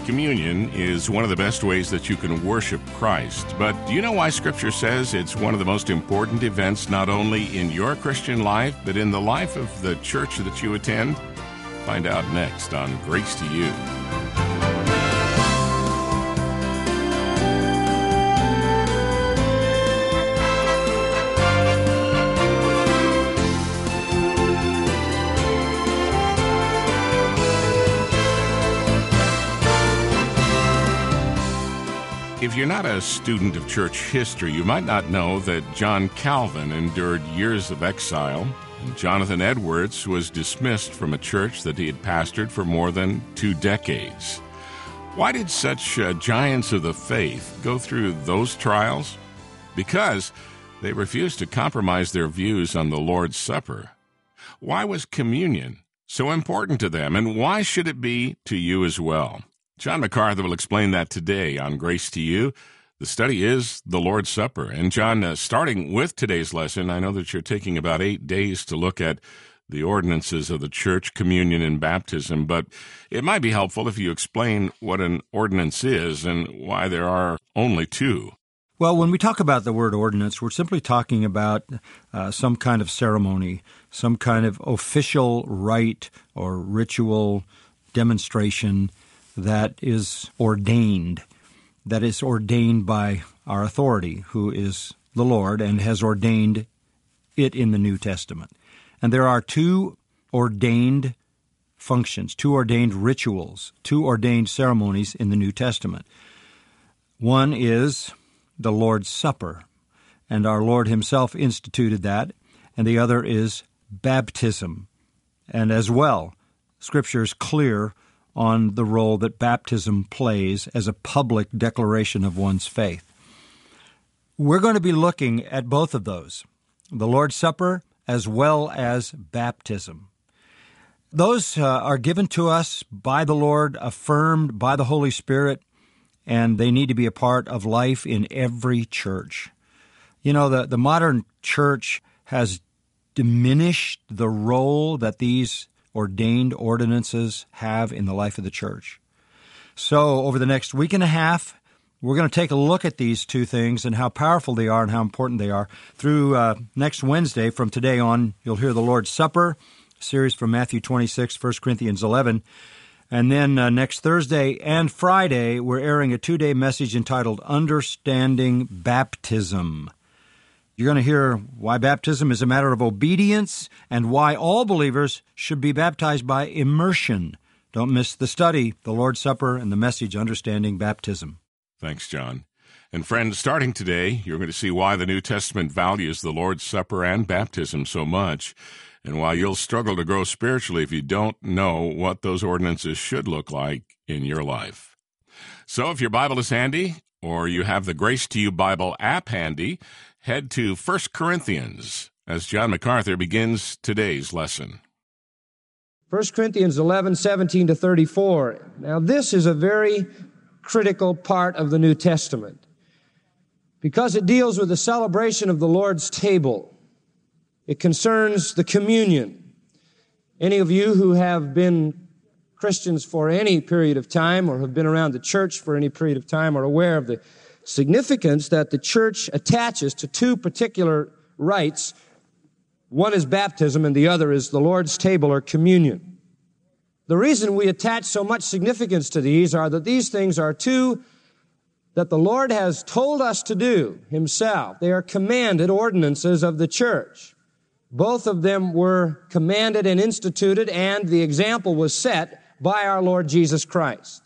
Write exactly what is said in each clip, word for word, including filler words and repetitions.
Communion is one of the best ways that you can worship Christ. But do you know why Scripture says it's one of the most important events not only in your Christian life, but in the life of the church that you attend? Find out next on Grace to You. If you're not a student of church history, you might not know that John Calvin endured years of exile, and Jonathan Edwards was dismissed from a church that he had pastored for more than two decades. Why did such uh, giants of the faith go through those trials? Because they refused to compromise their views on the Lord's Supper. Why was communion so important to them, and why should it be to you as well? John MacArthur will explain that today on Grace to You. The study is the Lord's Supper. And John, uh, starting with today's lesson, I know that you're taking about eight days to look at the ordinances of the church, communion and baptism, but it might be helpful if you explain what an ordinance is and why there are only two. Well, when we talk about the word ordinance, we're simply talking about uh, some kind of ceremony, some kind of official rite or ritual demonstration that is ordained, that is ordained by our authority, who is the Lord, and has ordained it in the New Testament. And there are two ordained functions, two ordained rituals, two ordained ceremonies in the New Testament. One is the Lord's Supper, and our Lord himself instituted that, and the other is baptism. And as well, Scripture is clear on the role that baptism plays as a public declaration of one's faith. We're going to be looking at both of those, the Lord's Supper as well as baptism. Those uh, are given to us by the Lord, affirmed by the Holy Spirit, and they need to be a part of life in every church. You know, the, the modern church has diminished the role that these ordained ordinances have in the life of the church. So over the next week and a half, we're going to take a look at these two things and how powerful they are and how important they are. Through uh, next Wednesday, from today on, you'll hear the Lord's Supper, a series from Matthew twenty-six, First Corinthians eleven. And then uh, next Thursday and Friday, we're airing a two-day message entitled Understanding Baptism. You're going to hear why baptism is a matter of obedience and why all believers should be baptized by immersion. Don't miss the study, the Lord's Supper, and the message, Understanding Baptism. Thanks, John. And friends, starting today, you're going to see why the New Testament values the Lord's Supper and baptism so much, and why you'll struggle to grow spiritually if you don't know what those ordinances should look like in your life. So if your Bible is handy, or you have the Grace to You Bible app handy, head to First Corinthians as John MacArthur begins today's lesson. First Corinthians eleven, seventeen to thirty-four. Now, this is a very critical part of the New Testament because it deals with the celebration of the Lord's table. It concerns the communion. Any of you who have been Christians for any period of time or have been around the church for any period of time are aware of the significance that the church attaches to two particular rites. One is baptism and the other is the Lord's table or communion. The reason we attach so much significance to these are that these things are two that the Lord has told us to do himself. They are commanded ordinances of the church. Both of them were commanded and instituted, and the example was set by our Lord Jesus Christ.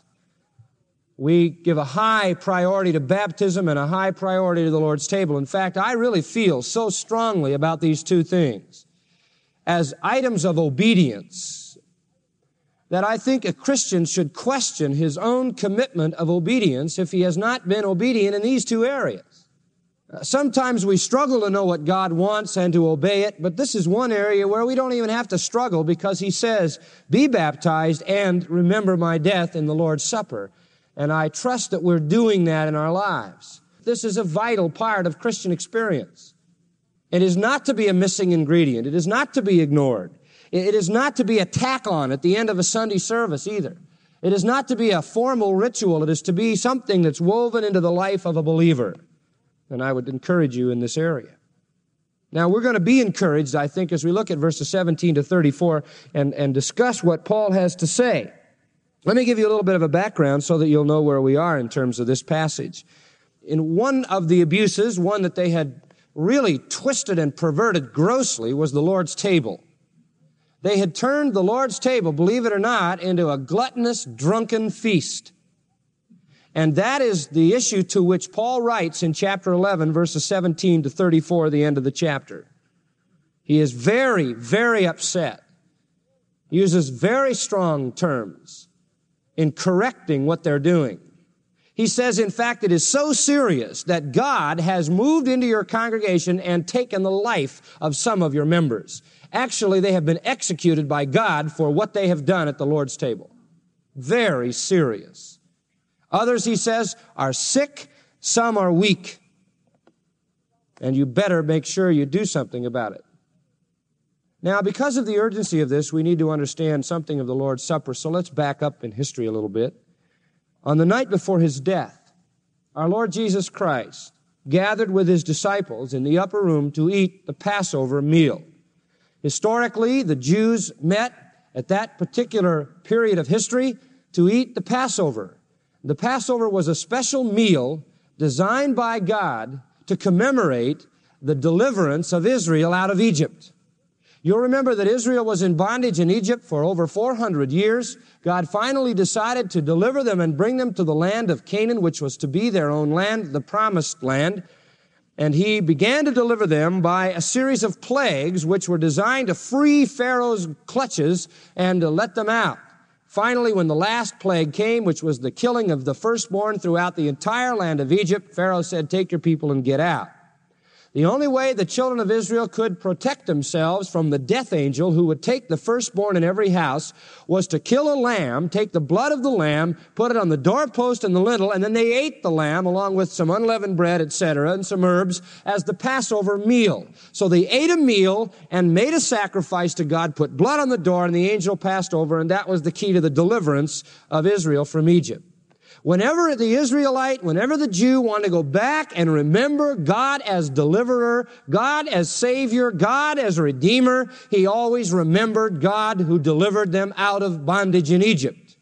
We give a high priority to baptism and a high priority to the Lord's table. In fact, I really feel so strongly about these two things as items of obedience that I think a Christian should question his own commitment of obedience if he has not been obedient in these two areas. Sometimes we struggle to know what God wants and to obey it, but this is one area where we don't even have to struggle because he says, be baptized and remember my death in the Lord's Supper. And I trust that we're doing that in our lives. This is a vital part of Christian experience. It is not to be a missing ingredient. It is not to be ignored. It is not to be a tack on at the end of a Sunday service either. It is not to be a formal ritual. It is to be something that's woven into the life of a believer. And I would encourage you in this area. Now, we're going to be encouraged, I think, as we look at verses seventeen to thirty-four and, and discuss what Paul has to say. Let me give you a little bit of a background so that you'll know where we are in terms of this passage. In one of the abuses, one that they had really twisted and perverted grossly, was the Lord's table. They had turned the Lord's table, believe it or not, into a gluttonous, drunken feast. And that is the issue to which Paul writes in chapter eleven, verses seventeen to thirty-four, the end of the chapter. He is very, very upset. He uses very strong terms in correcting what they're doing. He says, in fact, it is so serious that God has moved into your congregation and taken the life of some of your members. Actually, they have been executed by God for what they have done at the Lord's table. Very serious. Others, he says, are sick, some are weak. And you better make sure you do something about it. Now, because of the urgency of this, we need to understand something of the Lord's Supper. So let's back up in history a little bit. On the night before his death, our Lord Jesus Christ gathered with his disciples in the upper room to eat the Passover meal. Historically, the Jews met at that particular period of history to eat the Passover. The Passover was a special meal designed by God to commemorate the deliverance of Israel out of Egypt. You'll remember that Israel was in bondage in Egypt for over four hundred years. God finally decided to deliver them and bring them to the land of Canaan, which was to be their own land, the promised land. And he began to deliver them by a series of plagues which were designed to free Pharaoh's clutches and to let them out. Finally, when the last plague came, which was the killing of the firstborn throughout the entire land of Egypt, Pharaoh said, "Take your people and get out." The only way the children of Israel could protect themselves from the death angel who would take the firstborn in every house was to kill a lamb, take the blood of the lamb, put it on the doorpost and the lintel, and then they ate the lamb along with some unleavened bread, et cetera, and some herbs as the Passover meal. So they ate a meal and made a sacrifice to God, put blood on the door, and the angel passed over, and that was the key to the deliverance of Israel from Egypt. Whenever the Israelite, whenever the Jew wanted to go back and remember God as deliverer, God as Savior, God as Redeemer, he always remembered God who delivered them out of bondage in Egypt.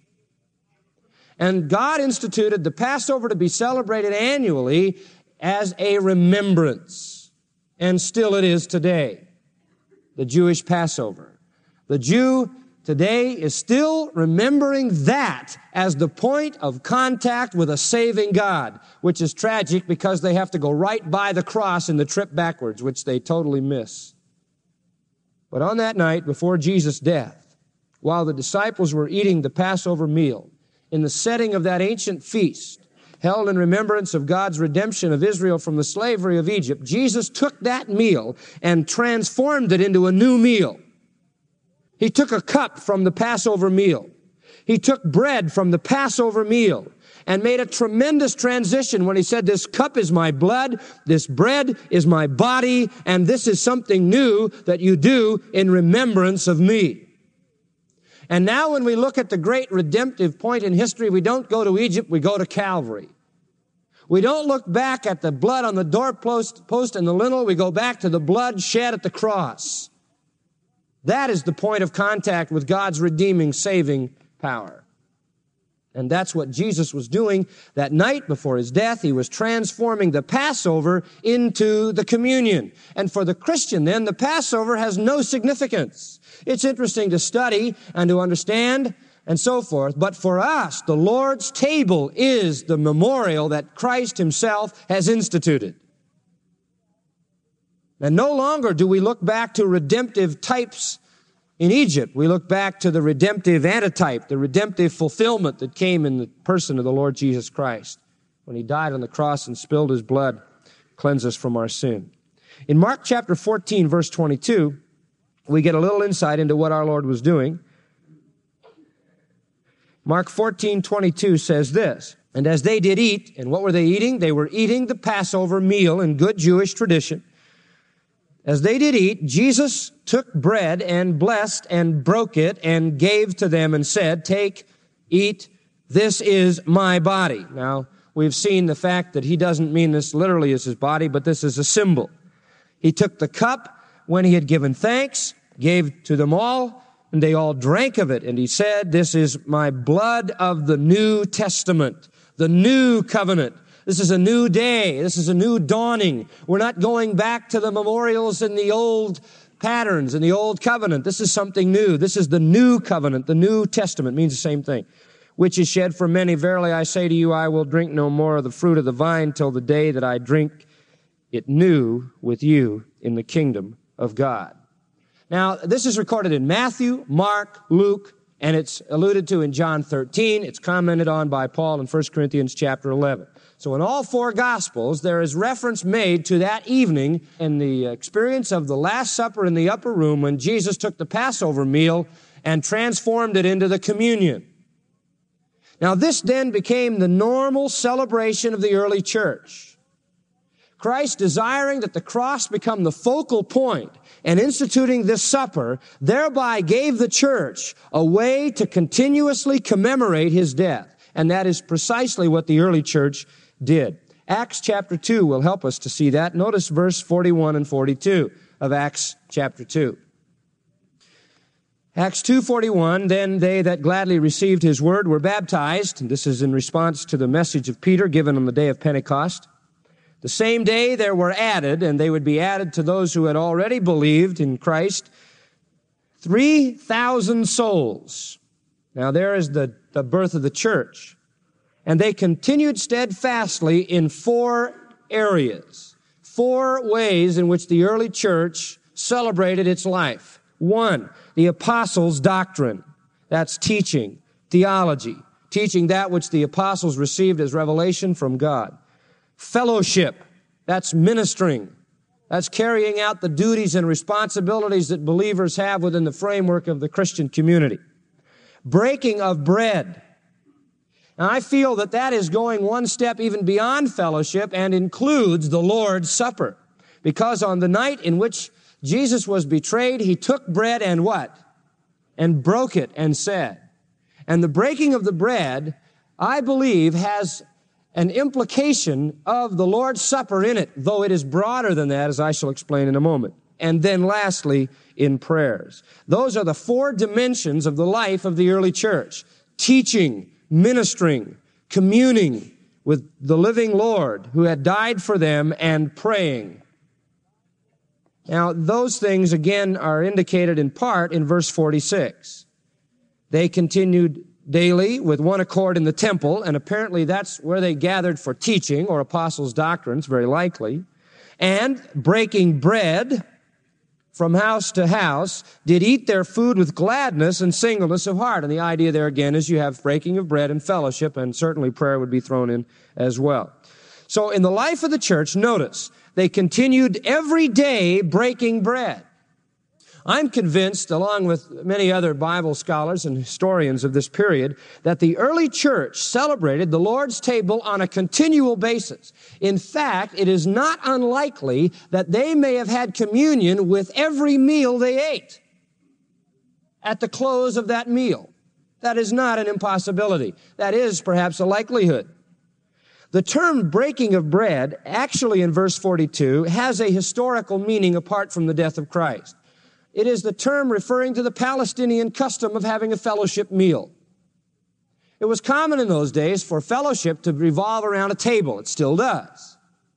And God instituted the Passover to be celebrated annually as a remembrance. And still it is today, the Jewish Passover. The Jew today is still remembering that as the point of contact with a saving God, which is tragic because they have to go right by the cross in the trip backwards, which they totally miss. But on that night before Jesus' death, while the disciples were eating the Passover meal, in the setting of that ancient feast, held in remembrance of God's redemption of Israel from the slavery of Egypt, Jesus took that meal and transformed it into a new meal. He took a cup from the Passover meal. He took bread from the Passover meal and made a tremendous transition when he said, "This cup is my blood, this bread is my body, and this is something new that you do in remembrance of me." And now when we look at the great redemptive point in history, we don't go to Egypt, we go to Calvary. We don't look back at the blood on the doorpost post and the lintel, we go back to the blood shed at the cross. That is the point of contact with God's redeeming, saving power. And that's what Jesus was doing that night before his death. He was transforming the Passover into the communion. And for the Christian, then, the Passover has no significance. It's interesting to study and to understand and so forth. But for us, the Lord's table is the memorial that Christ himself has instituted. And no longer do we look back to redemptive types in Egypt. We look back to the redemptive antitype, the redemptive fulfillment that came in the person of the Lord Jesus Christ when he died on the cross and spilled his blood, cleanse us from our sin. In Mark chapter fourteen, verse twenty-two, we get a little insight into what our Lord was doing. Mark fourteen, twenty-two says this, "And as they did eat," and what were they eating? They were eating the Passover meal in good Jewish tradition. As they did eat, Jesus took bread and blessed and broke it and gave to them and said, "Take, eat, This is my body. Now, we've seen the fact that he doesn't mean this literally as his body, but this is a symbol. He took the cup when he had given thanks, gave to them all, and they all drank of it. And he said, this is my blood of the New Testament, the new covenant. This is a new day. This is a new dawning. We're not going back to the memorials and the old patterns and the old covenant. This is something new. This is the new covenant. The New Testament means the same thing. Which is shed for many. Verily I say to you, I will drink no more of the fruit of the vine till the day that I drink it new with you in the kingdom of God. Now, this is recorded in Matthew, Mark, Luke, and it's alluded to in John thirteen. It's commented on by Paul in First Corinthians chapter eleven. So in all four Gospels, there is reference made to that evening in the experience of the Last Supper in the upper room when Jesus took the Passover meal and transformed it into the communion. Now, this then became the normal celebration of the early church. Christ, desiring that the cross become the focal point and instituting this supper, thereby gave the church a way to continuously commemorate his death. And that is precisely what the early church did. Acts chapter two will help us to see that. Notice verse forty-one and forty-two of Acts chapter two. Acts two forty-one, then they that gladly received his word were baptized. And this is in response to the message of Peter given on the day of Pentecost. The same day there were added, and they would be added to those who had already believed in Christ, three thousand souls. Now there is the, the birth of the church. And they continued steadfastly in four areas, four ways in which the early church celebrated its life. One, the apostles' doctrine. That's teaching, theology, teaching that which the apostles received as revelation from God. Fellowship, that's ministering. That's carrying out the duties and responsibilities that believers have within the framework of the Christian community. Breaking of bread. Now, I feel that that is going one step even beyond fellowship and includes the Lord's Supper. Because on the night in which Jesus was betrayed, he took bread and what? And broke it and said. And the breaking of the bread, I believe, has an implication of the Lord's Supper in it, though it is broader than that, as I shall explain in a moment. And then lastly, in prayers. Those are the four dimensions of the life of the early church. Teaching, ministering, communing with the living Lord who had died for them, and praying. Now, those things, again, are indicated in part in verse forty-six. They continued daily with one accord in the temple, and apparently that's where they gathered for teaching or apostles' doctrines, very likely, and breaking bread from house to house, did eat their food with gladness and singleness of heart. And the idea there again is you have breaking of bread and fellowship, and certainly prayer would be thrown in as well. So in the life of the church, notice, they continued every day breaking bread. I'm convinced, along with many other Bible scholars and historians of this period, that the early church celebrated the Lord's table on a continual basis. In fact, it is not unlikely that they may have had communion with every meal they ate at the close of that meal. That is not an impossibility. That is perhaps a likelihood. The term breaking of bread, actually in verse forty-two, has a historical meaning apart from the death of Christ. It is the term referring to the Palestinian custom of having a fellowship meal. It was common in those days for fellowship to revolve around a table. It still does.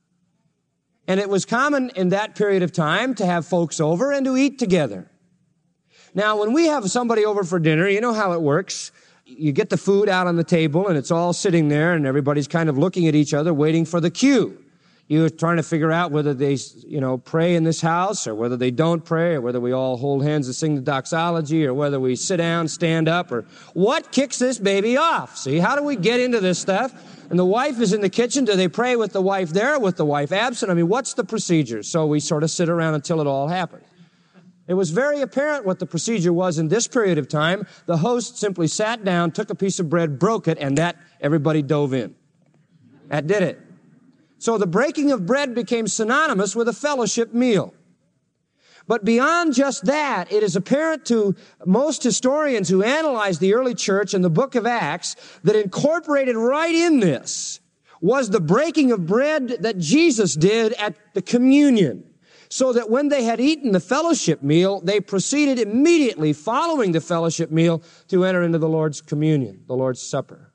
And it was common in that period of time to have folks over and to eat together. Now, when we have somebody over for dinner, you know how it works. You get the food out on the table and it's all sitting there and everybody's kind of looking at each other waiting for the cue. You're trying to figure out whether they, you know, pray in this house or whether they don't pray or whether we all hold hands and sing the doxology or whether we sit down, stand up, or what kicks this baby off? See, how do we get into this stuff? And the wife is in the kitchen. Do they pray with the wife there or with the wife absent? I mean, what's the procedure? So we sort of sit around until it all happens. It was very apparent what the procedure was in this period of time. The host simply sat down, took a piece of bread, broke it, and that everybody dove in. That did it. So the breaking of bread became synonymous with a fellowship meal. But beyond just that, it is apparent to most historians who analyze the early church and the book of Acts that incorporated right in this was the breaking of bread that Jesus did at the communion. So that when they had eaten the fellowship meal, they proceeded immediately following the fellowship meal to enter into the Lord's communion, the Lord's Supper.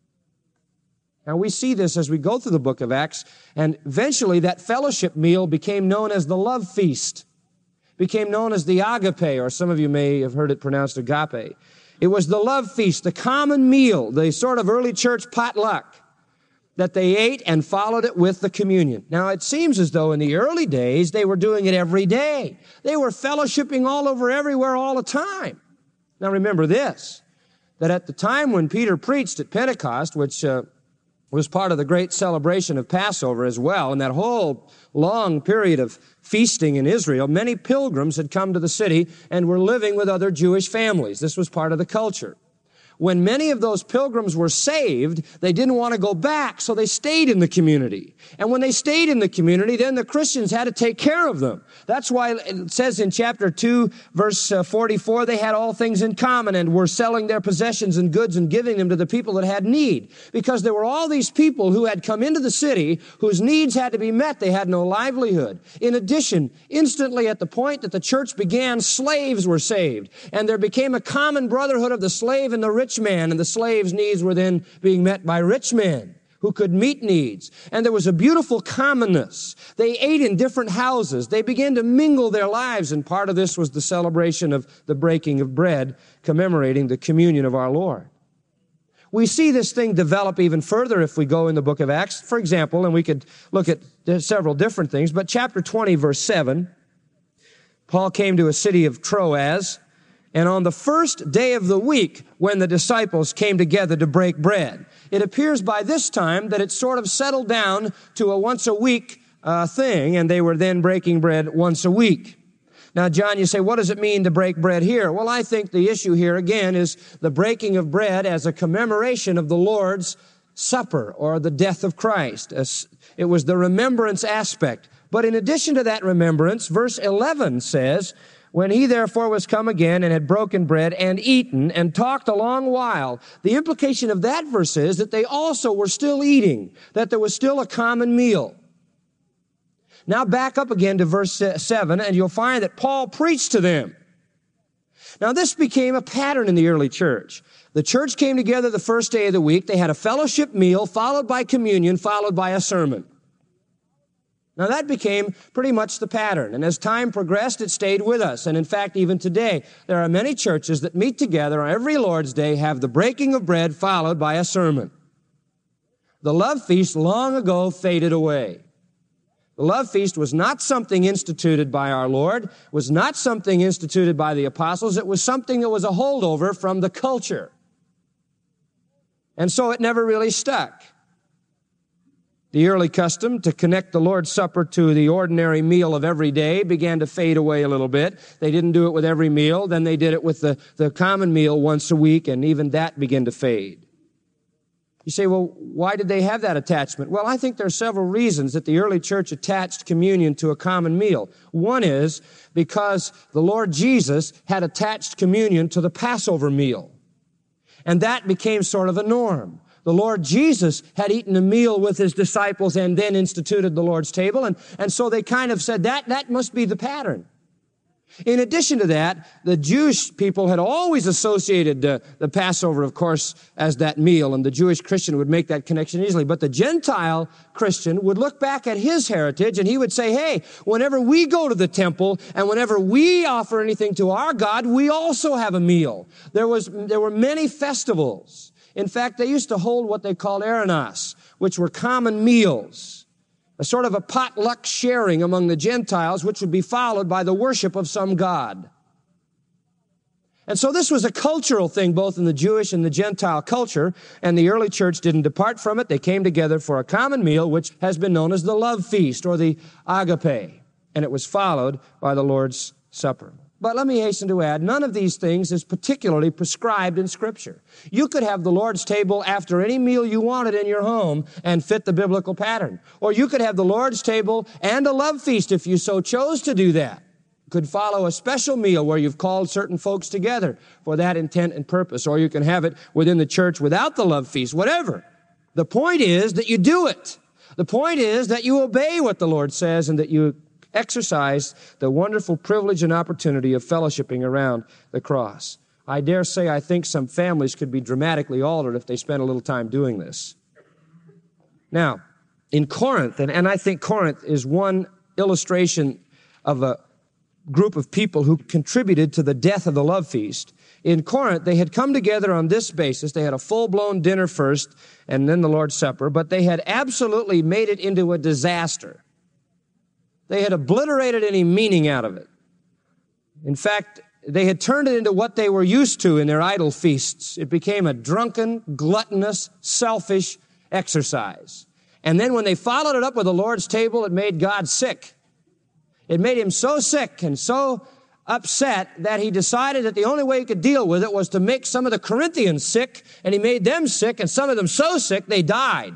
Now we see this as we go through the book of Acts, and eventually that fellowship meal became known as the love feast, became known as the agape, or some of you may have heard it pronounced agape. It was the love feast, the common meal, the sort of early church potluck that they ate and followed it with the communion. Now, it seems as though in the early days, they were doing it every day. They were fellowshipping all over everywhere all the time. Now, remember this, that at the time when Peter preached at Pentecost, which uh, was part of the great celebration of Passover as well, and that whole long period of feasting in Israel, many pilgrims had come to the city and were living with other Jewish families. This was part of the culture. When many of those pilgrims were saved, they didn't want to go back, so they stayed in the community. And when they stayed in the community, then the Christians had to take care of them. That's why it says in chapter two, verse forty-four, they had all things in common and were selling their possessions and goods and giving them to the people that had need. Because there were all these people who had come into the city whose needs had to be met. They had no livelihood. In addition, instantly at the point that the church began, slaves were saved. And there became a common brotherhood of the slave and the rich man, and the slave's needs were then being met by rich men who could meet needs. And there was a beautiful commonness. They ate in different houses. They began to mingle their lives, and part of this was the celebration of the breaking of bread, commemorating the communion of our Lord. We see this thing develop even further if we go in the book of Acts. For example, and we could look at several different things, but chapter twenty, verse seven, Paul came to a city of Troas, and on the first day of the week, when the disciples came together to break bread, it appears by this time that it sort of settled down to a once a week uh, thing, and they were then breaking bread once a week. Now, John, you say, what does it mean to break bread here? Well, I think the issue here, again, is the breaking of bread as a commemoration of the Lord's Supper, or the death of Christ. It was the remembrance aspect. But in addition to that remembrance, verse eleven says, when he therefore was come again and had broken bread and eaten and talked a long while, the implication of that verse is that they also were still eating, that there was still a common meal. Now back up again to verse seven, and you'll find that Paul preached to them. Now this became a pattern in the early church. The church came together the first day of the week. They had a fellowship meal, followed by communion, followed by a sermon. Now that became pretty much the pattern, and as time progressed, it stayed with us. And in fact, even today, there are many churches that meet together on every Lord's Day, have the breaking of bread followed by a sermon. The love feast long ago faded away. The love feast was not something instituted by our Lord, was not something instituted by the apostles. It was something that was a holdover from the culture. And so it never really stuck. The early custom to connect the Lord's Supper to the ordinary meal of every day began to fade away a little bit. They didn't do it with every meal. Then they did it with the, the common meal once a week, and even that began to fade. You say, well, why did they have that attachment? Well, I think there are several reasons that the early church attached communion to a common meal. One is because the Lord Jesus had attached communion to the Passover meal. And that became sort of a norm. The Lord Jesus had eaten a meal with his disciples and then instituted the Lord's table. And, and so they kind of said that, that must be the pattern. In addition to that, the Jewish people had always associated uh, the Passover, of course, as that meal, and the Jewish Christian would make that connection easily. But the Gentile Christian would look back at his heritage and he would say, hey, whenever we go to the temple and whenever we offer anything to our God, we also have a meal. There was, there were many festivals. In fact, they used to hold what they called Aranas, which were common meals, a sort of a potluck sharing among the Gentiles, which would be followed by the worship of some god. And so this was a cultural thing, both in the Jewish and the Gentile culture, and the early church didn't depart from it. They came together for a common meal, which has been known as the love feast, or the agape, and it was followed by the Lord's Supper. But let me hasten to add, none of these things is particularly prescribed in Scripture. You could have the Lord's table after any meal you wanted in your home and fit the biblical pattern. Or you could have the Lord's table and a love feast if you so chose to do that. could follow a special meal where you've called certain folks together for that intent and purpose, or you can have it within the church without the love feast, whatever. The point is that you do it. The point is that you obey what the Lord says and that you exercise the wonderful privilege and opportunity of fellowshipping around the cross. I dare say I think some families could be dramatically altered if they spent a little time doing this. Now, in Corinth, and, and I think Corinth is one illustration of a group of people who contributed to the death of the love feast. In Corinth, they had come together on this basis. They had a full-blown dinner first and then the Lord's Supper, but they had absolutely made it into a disaster. They had obliterated any meaning out of it. In fact, they had turned it into what they were used to in their idol feasts. It became a drunken, gluttonous, selfish exercise. And then when they followed it up with the Lord's table, it made God sick. It made him so sick and so upset that he decided that the only way he could deal with it was to make some of the Corinthians sick, and he made them sick, and some of them so sick they died.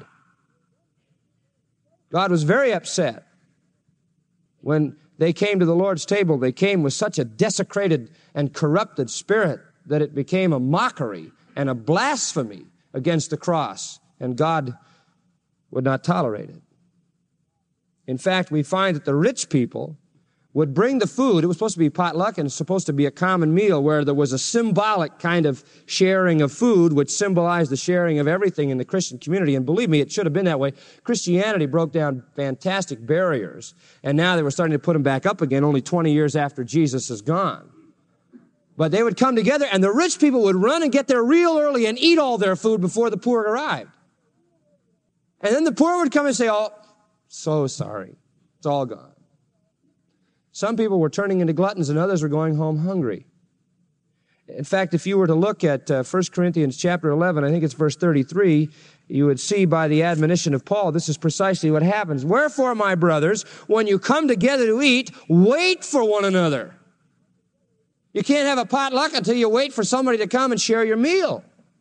God was very upset. When they came to the Lord's table, they came with such a desecrated and corrupted spirit that it became a mockery and a blasphemy against the cross, and God would not tolerate it. In fact, we find that the rich people would bring the food. It was supposed to be potluck and supposed to be a common meal where there was a symbolic kind of sharing of food which symbolized the sharing of everything in the Christian community. And believe me, it should have been that way. Christianity broke down fantastic barriers, and now they were starting to put them back up again only twenty years after Jesus is gone. But they would come together, and the rich people would run and get there real early and eat all their food before the poor arrived. And then the poor would come and say, oh, so sorry. It's all gone. Some people were turning into gluttons and others were going home hungry. In fact, if you were to look at uh, First Corinthians chapter eleven, I think it's verse thirty-three, you would see by the admonition of Paul, this is precisely what happens. Wherefore, my brothers, when you come together to eat, wait for one another. You can't have a potluck until you wait for somebody to come and share your meal.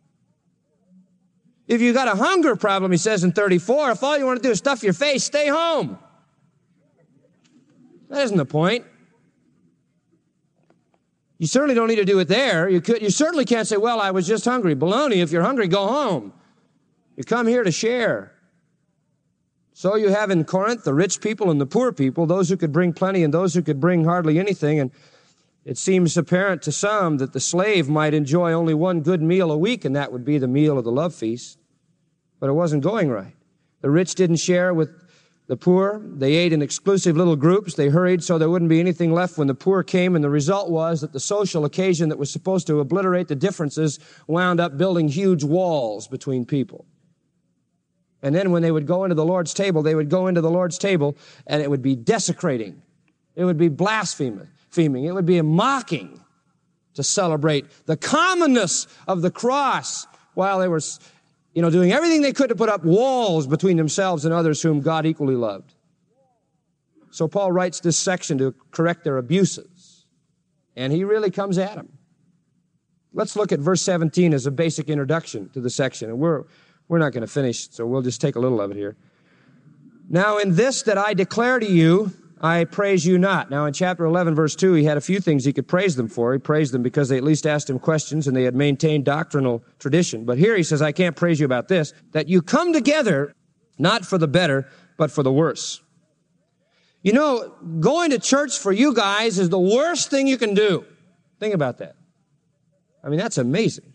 If you got a hunger problem, he says in thirty-four, if all you want to do is stuff your face, stay home. That isn't the point. You certainly don't need to do it there. You could, you certainly can't say, well, I was just hungry. Baloney, if you're hungry, go home. You come here to share. So you have in Corinth the rich people and the poor people, those who could bring plenty and those who could bring hardly anything. And it seems apparent to some that the slave might enjoy only one good meal a week, and that would be the meal of the love feast. But it wasn't going right. The rich didn't share with the poor. They ate in exclusive little groups. They hurried so there wouldn't be anything left when the poor came, and the result was that the social occasion that was supposed to obliterate the differences wound up building huge walls between people. And then when they would go into the Lord's table, they would go into the Lord's table, and it would be desecrating. It would be blaspheming. It would be a mocking to celebrate the commonness of the cross while they were, you know, doing everything they could to put up walls between themselves and others whom God equally loved. So Paul writes this section to correct their abuses, and he really comes at them. Let's look at verse seventeen as a basic introduction to the section, and we're, we're not going to finish, so we'll just take a little of it here. Now in this that I declare to you, I praise you not. Now in chapter eleven, verse two, he had a few things he could praise them for. He praised them because they at least asked him questions and they had maintained doctrinal tradition. But here he says, I can't praise you about this, that you come together not for the better, but for the worse. You know, going to church for you guys is the worst thing you can do. Think about that. I mean, that's amazing.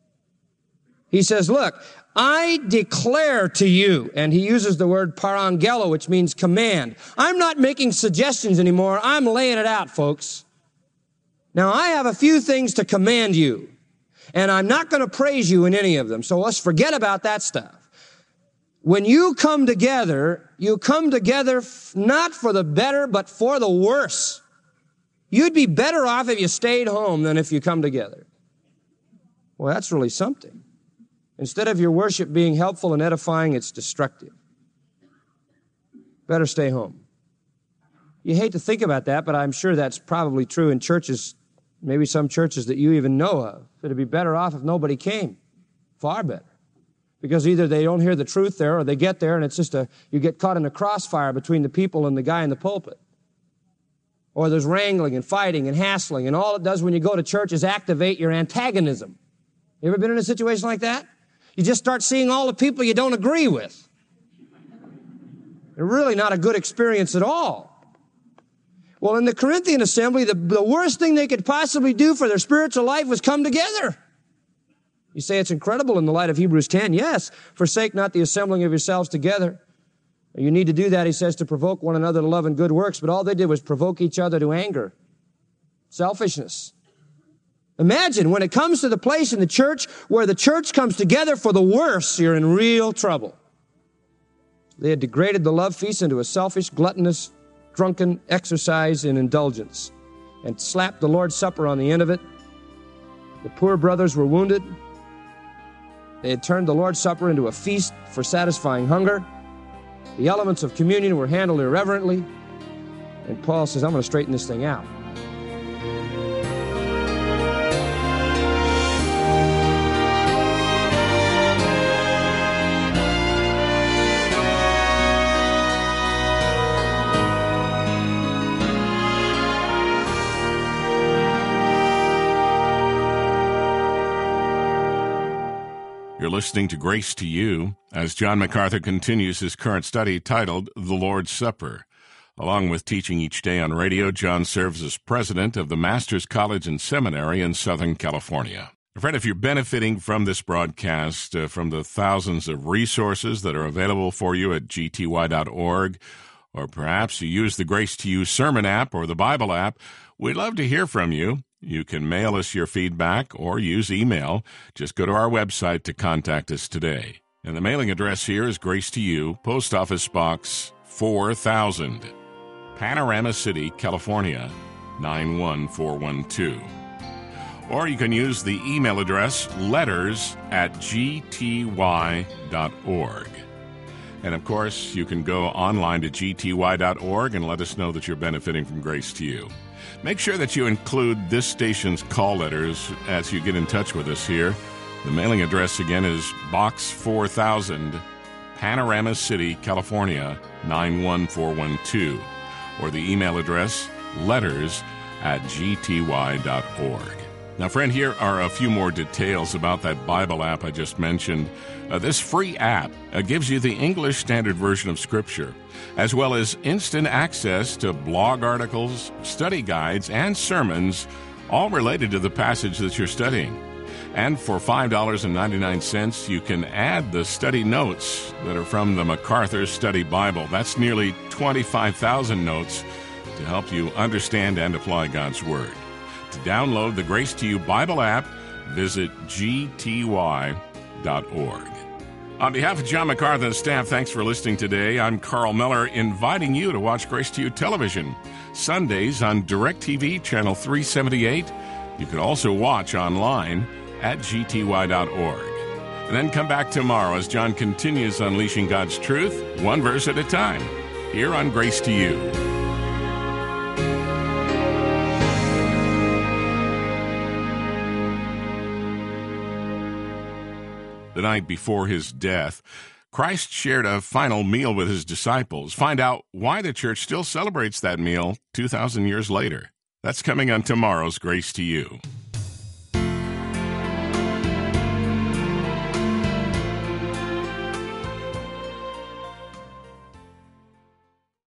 He says, look, I declare to you, and he uses the word parangelo, which means command. I'm not making suggestions anymore. I'm laying it out, folks. Now, I have a few things to command you, and I'm not going to praise you in any of them, so let's forget about that stuff. When you come together, you come together f- not for the better, but for the worse. You'd be better off if you stayed home than if you come together. Well, that's really something. Instead of your worship being helpful and edifying, it's destructive. Better stay home. You hate to think about that, but I'm sure that's probably true in churches, maybe some churches that you even know of. It'd be better off if nobody came. Far better. Because either they don't hear the truth there, or they get there and it's just a, you get caught in a crossfire between the people and the guy in the pulpit. or there's wrangling and fighting and hassling, and all it does when you go to church is activate your antagonism. You ever been in a situation like that? You just start seeing all the people you don't agree with. They're really not a good experience at all. Well, in the Corinthian assembly, the, the worst thing they could possibly do for their spiritual life was come together. You say it's incredible in the light of Hebrews ten. Yes, forsake not the assembling of yourselves together. You need to do that, he says, to provoke one another to love and good works. But all they did was provoke each other to anger, selfishness. Imagine when it comes to the place in the church where the church comes together for the worse, you're in real trouble. They had degraded the love feast into a selfish, gluttonous, drunken exercise in indulgence and slapped the Lord's Supper on the end of it. The poor brothers were wounded. They had turned the Lord's Supper into a feast for satisfying hunger. The elements of communion were handled irreverently. And Paul says, I'm going to straighten this thing out. You're listening to Grace to You as John MacArthur continues his current study titled The Lord's Supper. Along with teaching each day on radio, John serves as president of the Master's College and Seminary in Southern California. Friend, if you're benefiting from this broadcast, uh, from the thousands of resources that are available for you at g t y dot org, or perhaps you use the Grace to You sermon app or the Bible app, we'd love to hear from you. You can mail us your feedback or use email. Just go to our website to contact us today. And the mailing address here is Grace to You, Post Office Box four thousand, Panorama City, California, nine one four one two. Or you can use the email address letters at g t y dot org. And of course, you can go online to g t y dot org and let us know that you're benefiting from Grace to You. Make sure that you include this station's call letters as you get in touch with us here. The mailing address again is Box four thousand, Panorama City, California, nine one four one two. Or the email address, letters at g t y dot org. Now, friend, here are a few more details about that Bible app I just mentioned. Uh, this free app uh, gives you the English Standard Version of Scripture, as well as instant access to blog articles, study guides, and sermons, all related to the passage that you're studying. And for five dollars and ninety-nine cents, you can add the study notes that are from the MacArthur Study Bible. That's nearly twenty-five thousand notes to help you understand and apply God's Word. To download the Grace to You Bible app, visit g t y dot org. On behalf of John MacArthur and staff, thanks for listening today. I'm Carl Miller, inviting you to watch Grace to You Television, Sundays on DirecTV Channel three seventy-eight. You can also watch online at g t y dot org. And then come back tomorrow as John continues unleashing God's truth, one verse at a time, here on Grace to You. The night before his death, Christ shared a final meal with his disciples. Find out why the church still celebrates that meal two thousand years later. That's coming on tomorrow's Grace to You.